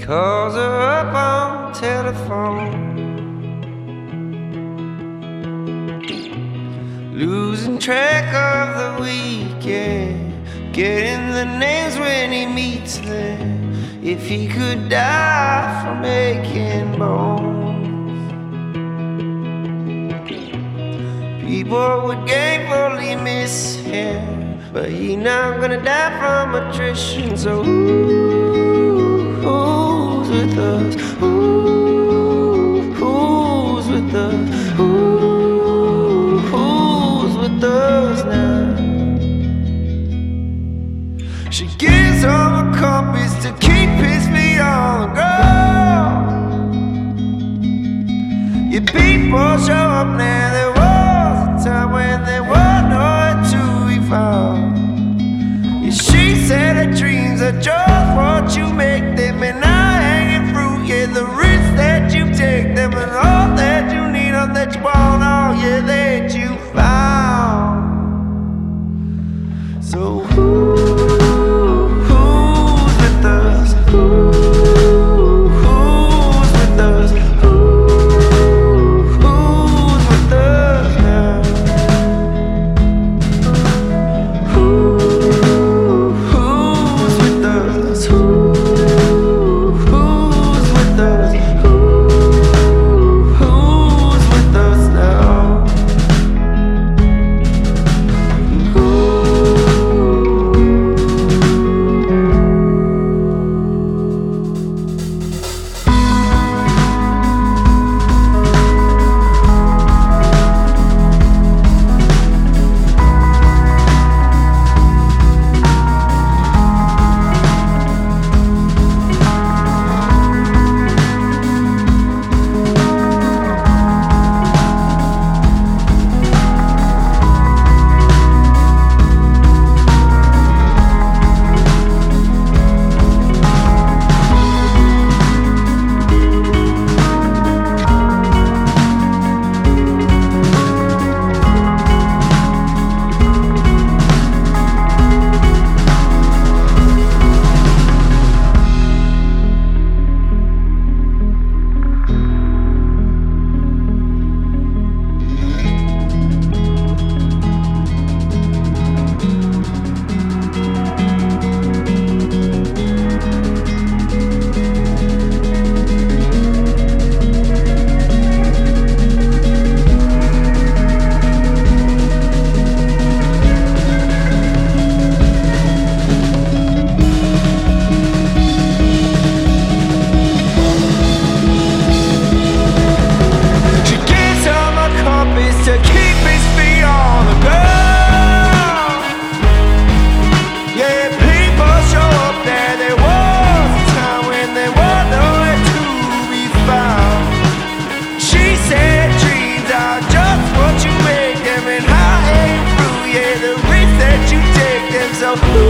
calls her up on telephone, losing track of the weekend, getting the names when he meets them. If he could die from aching bones, people would gratefully miss him, but he not gonna die from attrition. So who's with us? Who's with us? Who's with us now? She gives him a compass to keep his feet on the ground. Your people show up now. There was a time when there was nowhere to be found. Yeah, she said her dreams are just what you make them, and not hanging fruit. Yeah, the risks that you take them, and all that you need, all that you want, all yeah that you found. So who's with us? Who's with us? Who's with us now? Who's with us? Who's with us? Who's with us now? So